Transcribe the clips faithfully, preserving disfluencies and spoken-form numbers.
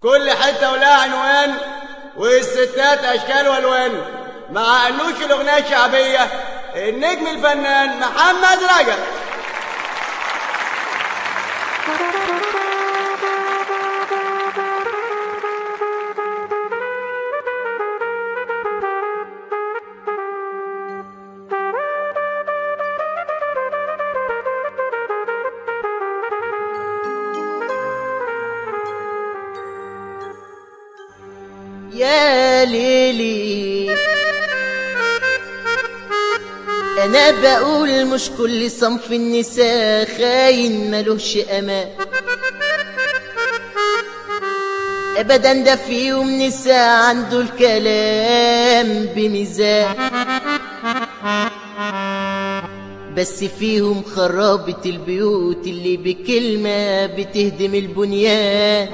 كل حتة ولها عنوان، والستات أشكال والوان. مع أنوش الأغنية الشعبية النجم الفنان محمد رجب. يا ليلي انا بقول مش كل صنف النساء خاين ملوش امان ابدا، ده فيهم نساء عنده الكلام بميزان، بس فيهم خرابة البيوت اللي بكلمة بتهدم البنيان.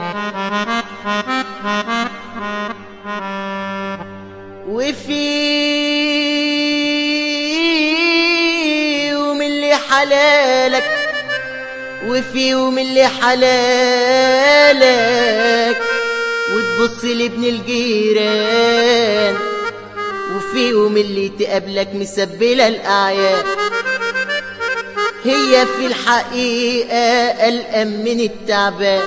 وفيهم اللي حلالك وفيهم اللي حلالك وتبص لابن الجيران، وفيهم اللي تقابلك مسبلة الأعياد. هي في الحقيقة قلقان من التعبان،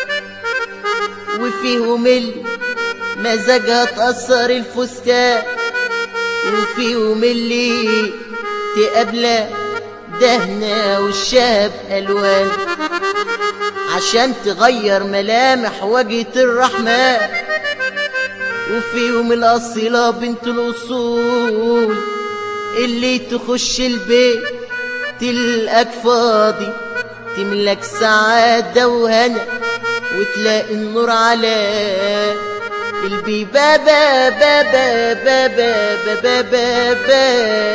وفيهم اللي مزاجها تأثر الفستان، وفيهم اللي تقابله دهنة والشاب ألوان عشان تغير ملامح وجهة الرحمن. وفيهم الأصيلة بنت الأصول اللي تخش البيت تلقاك فاضي، تملك سعادة وهنا وتلاقي النور على البيبابا بابا بابا بابا بابا.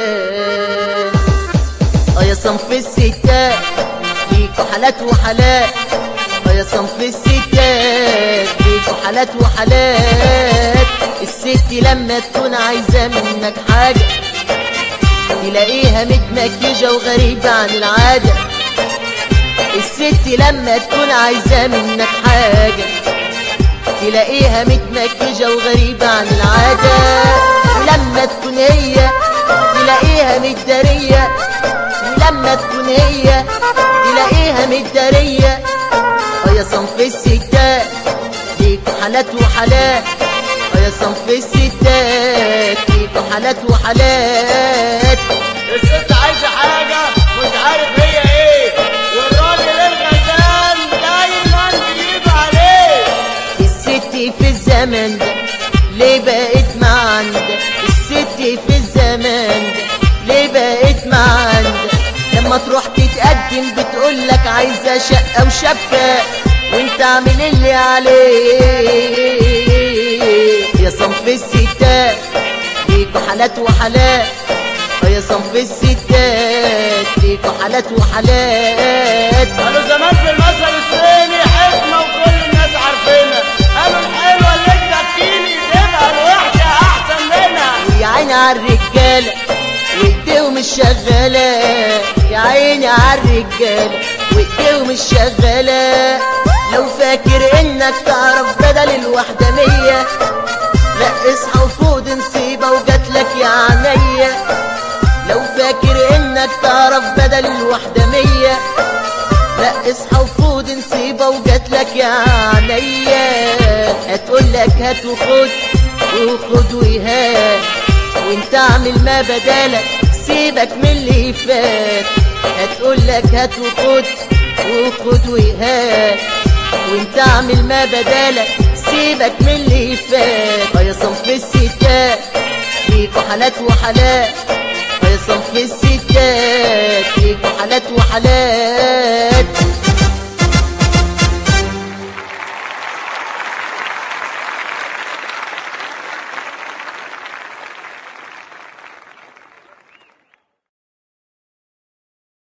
اه يا صنف الستات ليكوا حالات وحالات، اه يا صنف الستات ليكوا حالات وحالات. الست لما تكون عايزة منك حاجة تلاقيها متمكيجة وغريبة عن العادة. الست لما تكون عايزة منك حاجة تلاقيها متمكيجة وغريبة عن العادة. ولما تكون هي تلاقيها متدارية، ولما تكون هي تلاقيها متدارية. اه يا صنف الستات ليكوا حالات وحالات، اه يا صنف الستات ليكوا حالات وحالات. الست عايزة حاجة مش عارف هي ايه، والراجل الغلبان دايما بيجيب عليه. الست في الزمن ده ليه بقت معندة؟ الست في الزمان ده ليه بقت معندة؟ لما تروح تتقدم بتقولك عايزة شقة وشبكة وانت عامل اللي عليك. يا صنف الستات ليكوا حالات وحالات، يا صنف الستات ليكوا حالات وحالات. قالوا زمان في المثل الصيني حكمة وكل الناس عارفينها، قالوا الحلوة اللي تبكيني تبقى الوحشة أحسن منها. ويا عيني عالرجالة وايديهم الشغالة، يا عيني عالرجالة وايديهم الشغالة. لو فاكر انك تعرف بدل الوحدة مية، لا اصحى وفوق دي نصيبة وجاتلك يا عينيا. لو فاكر انك تعرف بدل الوحدة مية، لا اصحى وفوق دي نصيبة وجاتلك يا عينيا. هتقولك هات وخد وخد وهات، وانت اعمل ما بدالك سيبك من اللي فات. هتقولك هات وخد وخد وهات، وانت اعمل ما بدالك سيبك من اللي فات. اه يا صنف الستات ليكوا حالات وحالات، اه يا صنف الستات ليكوا حالات وحالات.